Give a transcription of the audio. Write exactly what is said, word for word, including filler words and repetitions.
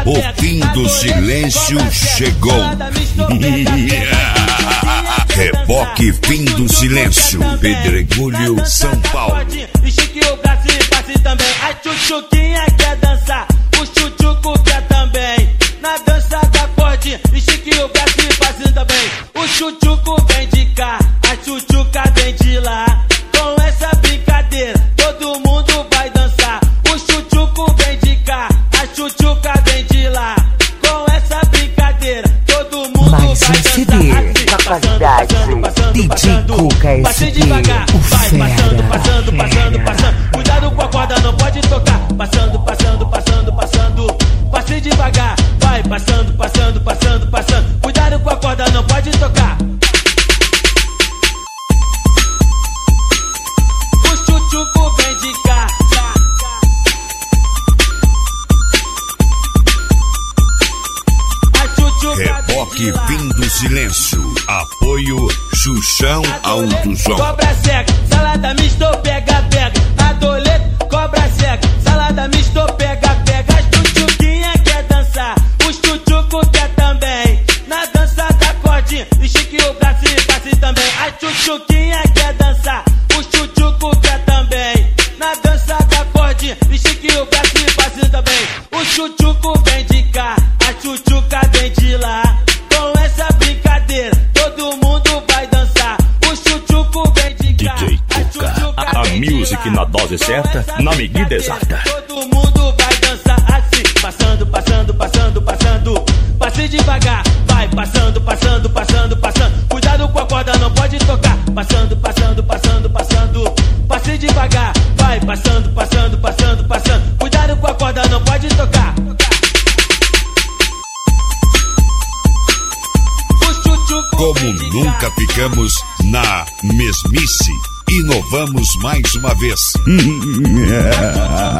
O fim do silêncio chegou. Reboque Fim do Silêncio, Pedregulho, São Paulo. E Chique o Brasil, passe também. A Chuchuquinha quer dançar, o Chuchuco quer também. Na dança da acorde, e Chique o Brasil, passe também. O Chuchuco vem de cá, a Chuchuca vem de lá. Com essa brincadeira, todo mundo vai dançar. O Chuchuco vem de cá, a Chuchuca vem de lá. Com essa brincadeira, todo mundo mais vai um C dançar. D na qualidade D J Cuca Passe S D, devagar, o vai fera, passando, passando, passando, fera. passando. Cuidado com a corda, não pode tocar. Passando, passando, passando, passando. Passe devagar, vai passando, passando, passando, passando. Cuidado com a corda, não pode tocar. O Chuchuco vem de cá. A Chuchuca Reboque Fim do Silêncio, apoio Xuxão Autosom. Cobra cega, salada misto, pega, pega. Adolete, cobra cega, salada misto, pega, pega. A Chuchuquinha quer dançar, o Chuchuco quer também. Na dança da cordinha, e Chique o Brasil, passe também. A Chuchuquinha quer dançar, o Chuchuco quer também. Na dança da cordinha, e Chique o Brasil, passe também. O Chuchuco vem de cá, a Chuchuca vem de lá. Com essa brincadeira, todo mundo vai dançar. O Chuchuco vem de cá, D J Cuca, a, a music na dose certa, na medida exata. todo mundo vai dançar assim, passando, passando, passando, passando. Passe devagar, vai passando, passando, passando, passando. Cuidado com a corda, não pode tocar. Passando, passando, passando, passando. Passe devagar, vai passando, passando, passando, passando. Cuidado com a corda, não pode tocar. Como nunca ficamos na mesmice, inovamos mais uma vez.